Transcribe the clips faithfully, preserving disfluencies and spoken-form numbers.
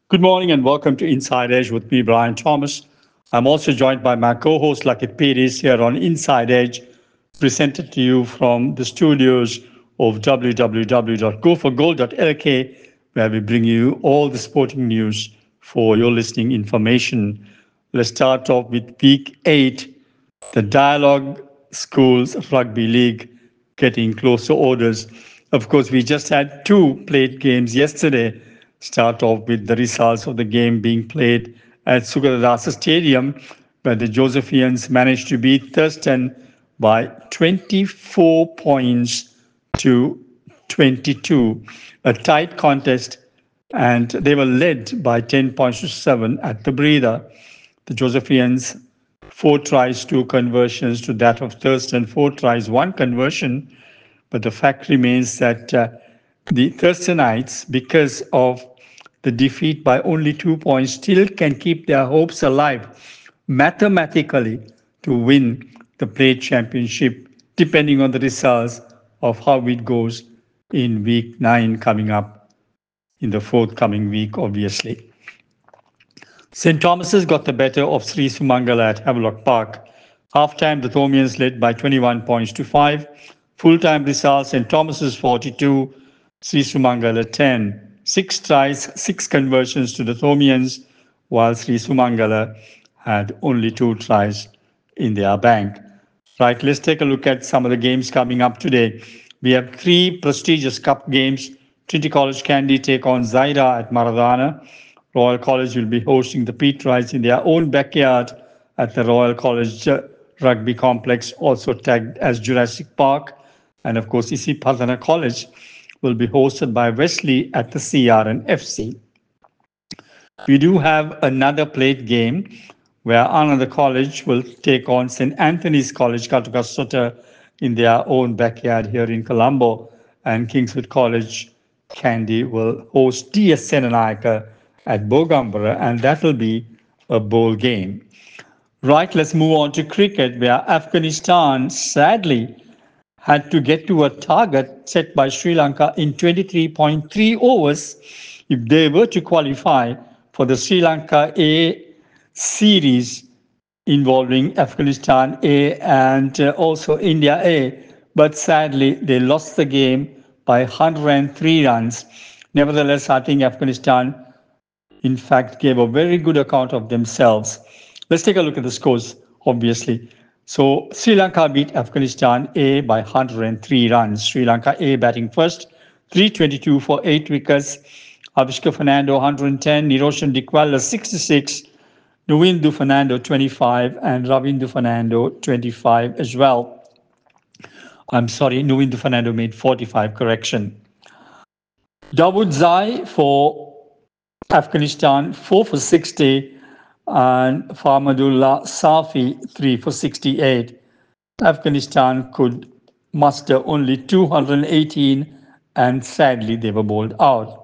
Good morning and welcome to Inside Edge with me, Brian Thomas. I'm also joined by my co host, Lakit Peiris, here on Inside Edge, presented to you from the studios of w w w dot go for gold dot l k, where we bring you all the sporting news for your listening information. Let's start off with week eight, the Dialogue Schools Rugby League getting closer orders. Of course, we just had two played games yesterday. Start off with the results of the game being played at Sugaradasa Stadium, where the Josephians managed to beat Thurston by twenty-four points to twenty-two. A tight contest, and they were led by ten points to seven at the breather. The Josephians, four tries, two conversions to that of Thurston, four tries, one conversion. But the fact remains that uh, the Thurstonites, because of the defeat by only two points, still can keep their hopes alive mathematically to win the plate championship, depending on the results of how it goes in week nine coming up in the forthcoming week, obviously. Saint Thomas's got the better of Sri Sumangala at Havelock Park. Half-time, the Thomians led by twenty-one points to five. Full-time results, Saint Thomas's forty-two, Sri Sumangala ten. Six tries, six conversions to the Thomians, while Sri Sumangala had only two tries in their bank. Right, let's take a look at some of the games coming up today. We have three prestigious cup games. Trinity College Kandy take on Zaira at Maradana. Royal College will be hosting the Pete Rice in their own backyard at the Royal College Rugby Complex, also tagged as Jurassic Park. And of course, Isi Padana College will be hosted by Wesley at the C R N F C. We do have another plate game where another college will take on Saint Anthony's College, Katukasota, in their own backyard here in Colombo. And Kingswood College Kandy will host D S Senanayaka at Bogambara, and that will be a bowl game. Right, let's move on to cricket, where Afghanistan sadly had to get to a target set by Sri Lanka in twenty-three point three overs if they were to qualify for the Sri Lanka A series involving Afghanistan A and uh, also India A. But sadly, they lost the game by one hundred three runs. Nevertheless, I think Afghanistan, in fact, gave a very good account of themselves. Let's take a look at the scores, obviously. So Sri Lanka beat Afghanistan A by one hundred three runs. Sri Lanka A batting first, three twenty-two for eight wickets. Avishka Fernando one hundred ten, Niroshan Dikwala sixty-six, Nuvindu Fernando twenty-five, and Ravindu Fernando twenty-five as well. I'm sorry, Nuvindu Fernando made forty-five, correction. Dawood Zai for Afghanistan, four for sixty, and Farmadullah Safi, three for sixty-eight. Afghanistan could muster only two hundred eighteen, and sadly, they were bowled out.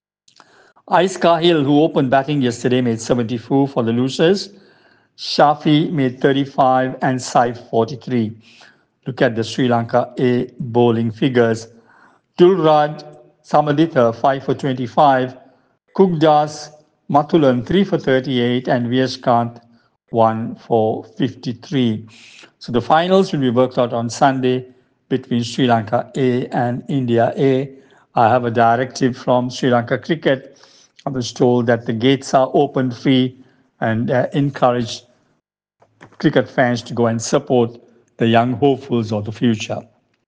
Ais Kahil, who opened batting yesterday, made seventy-four for the losers. Shafi made thirty-five and Saif forty-three. Look at the Sri Lanka A bowling figures. Dulraj Samaditha, five for twenty-five. Kugdas Mathulan, three for thirty-eight, and Vyashkant, one for fifty-three. So the finals will be worked out on Sunday between Sri Lanka A and India A. I have a directive from Sri Lanka Cricket. I was told that the gates are open free and uh, encourage cricket fans to go and support the young hopefuls of the future.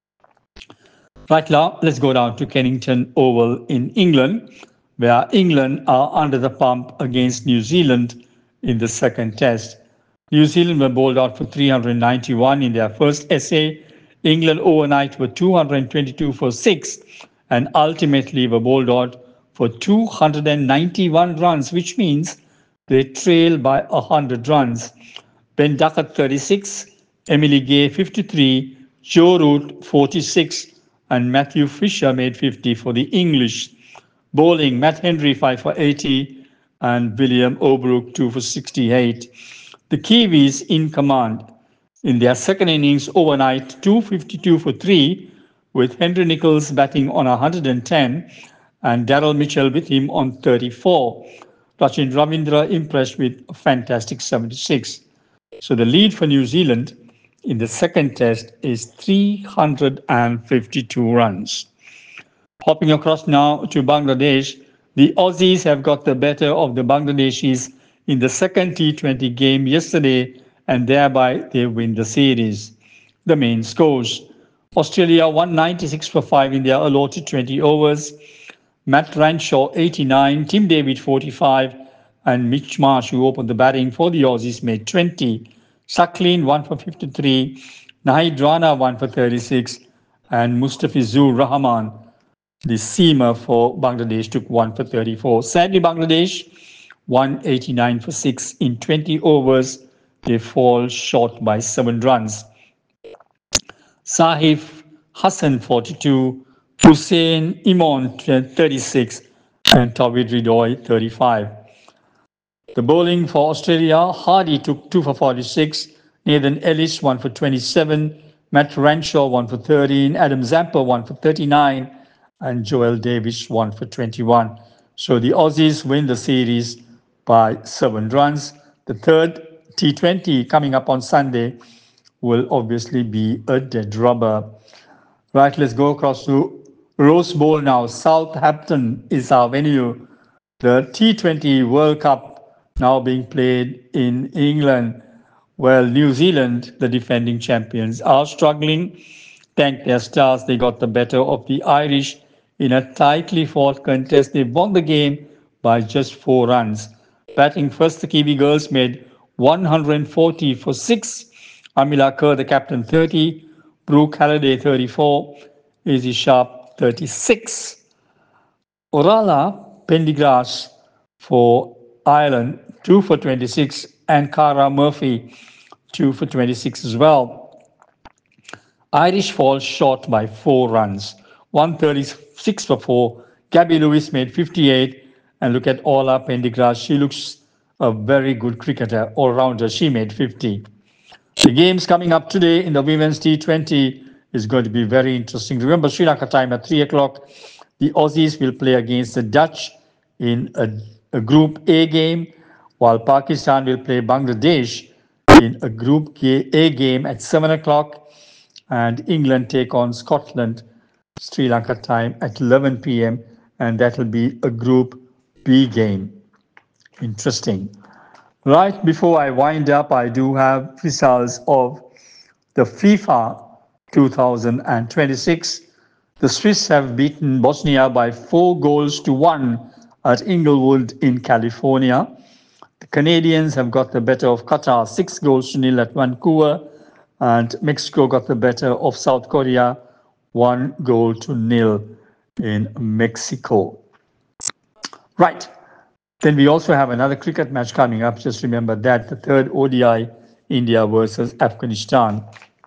Right now, let's go down to Kennington Oval in England, where England are under the pump against New Zealand in the second test. New Zealand were bowled out for three hundred ninety-one in their first essay. England overnight were two hundred twenty-two for six, and ultimately were bowled out for two hundred ninety-one runs, which means they trail by one hundred runs. Ben Duckett thirty-six, Emily Gay fifty-three, Joe Root forty-six, and Matthew Fisher made fifty for the English. Bowling, Matt Henry five for eighty, and William O'Brook two for sixty-eight. The Kiwis in command in their second innings overnight, two fifty-two for three, with Henry Nicholls batting on one hundred ten and Daryl Mitchell with him on thirty-four. Sachin Ravindra impressed with a fantastic seventy-six. So the lead for New Zealand in the second test is three hundred fifty-two runs. Hopping across now to Bangladesh, the Aussies have got the better of the Bangladeshis in the second T twenty game yesterday, and thereby they win the series. The main scores: Australia one ninety-six for five in their allotted twenty overs. Matt Ranshaw eighty-nine, Tim David forty-five, and Mitch Marsh, who opened the batting for the Aussies, made twenty. Sakleen one for fifty-three, Nahid Rana one for thirty-six, and Mustafizur Rahman, the seamer for Bangladesh, took one for thirty-four. Sadly, Bangladesh one eighty-nine for six in twenty overs. They fall short by seven runs. Sahif Hassan forty-two, Hussein Imon thirty-six, and Tawid Ridoy thirty-five. The bowling for Australia: Hardy took two for forty-six, Nathan Ellis one for twenty-seven, Matt Ranshaw one for thirteen, Adam Zampa one for thirty-nine, and Joel Davis one for twenty-one. So the Aussies win the series by seven runs. The third T twenty coming up on Sunday will obviously be a dead rubber. Right, let's go across to Rose Bowl now. Southampton is our venue. The T twenty World Cup now being played in England. Well, New Zealand, the defending champions, are struggling. Thank their stars, they got the better of the Irish in a tightly fought contest. They won the game by just four runs. Batting first, the Kiwi girls made one hundred forty for six. Amila Kerr, the captain, thirty. Brooke Halliday, thirty-four. Izzy Sharp, thirty-six. Orala Pendergrass for Ireland, two for twenty-six, and Cara Murphy, two for twenty-six as well. Irish fall short by four runs, one thirty-six for four. Gabby Lewis made fifty-eight, and look at Orla Pendergrass. She looks a very good cricketer, all-rounder. She made fifty. The games coming up today in the women's T twenty is going to be very interesting. Remember, Sri Lanka time at three o'clock, the Aussies will play against the Dutch in a, a Group A game, while Pakistan will play Bangladesh in a Group A game at seven o'clock, and England take on Scotland, Sri Lanka time at eleven p m, and that will be a Group B game. Interesting. Right before I wind up, I do have results of the FIFA two thousand twenty-six. The Swiss have beaten Bosnia by four goals to one at Inglewood in California. The Canadians have got the better of Qatar, six goals to nil at Vancouver, and Mexico got the better of South Korea, one goal to nil in Mexico. Right. Then we also have another cricket match coming up. Just remember that, the third O D I, India versus Afghanistan.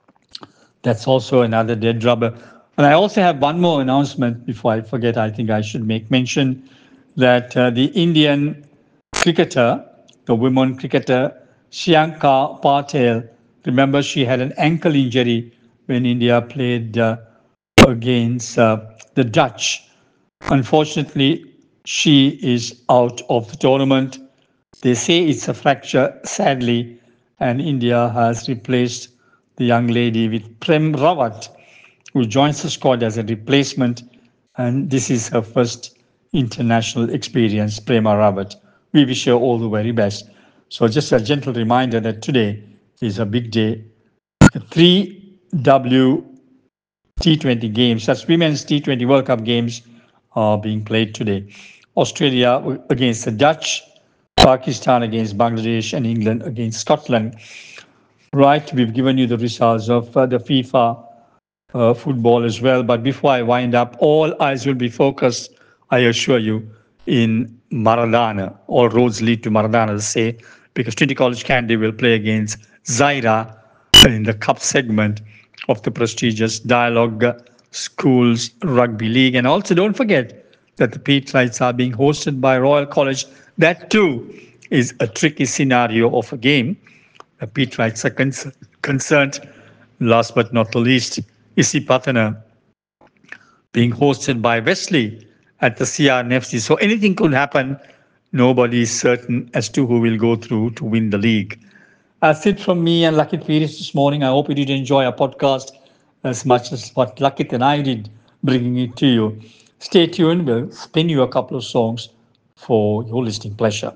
That's also another dead rubber. And I also have one more announcement before I forget. I think I should make mention that uh, the Indian cricketer, the women cricketer, Shianka Patel, remember she had an ankle injury when India played uh, against uh, the Dutch. Unfortunately, she is out of the tournament. They say it's a fracture, sadly, and India has replaced the young lady with Prem Rawat, who joins the squad as a replacement, and this is her first international experience, Prema Rawat. We wish her all the very best. So just a gentle reminder that today is a big day. The three W T twenty games, that's Women's T twenty World Cup games, are being played today. Australia against the Dutch, Pakistan against Bangladesh, and England against Scotland. Right, we've given you the results of uh, the FIFA uh, football as well. But before I wind up, all eyes will be focused, I assure you, in Maradana. All roads lead to Maradana, say, because Trinity College Kandy will play against Zaira in the cup segment of the prestigious Dialogue Schools Rugby League. And also don't forget that the Pete Lights are being hosted by Royal College. That too is a tricky scenario of a game. The Pete Lights are con- concerned. Last but not the least, Isipatana being hosted by Wesley at the C R N F C. So anything could happen nobody is certain as to who will go through to win the league. That's it from me and Lakit Peiris this morning. I hope you did enjoy our podcast as much as what Lakit and I did bringing it to you. Stay tuned. We'll spin you a couple of songs for your listening pleasure.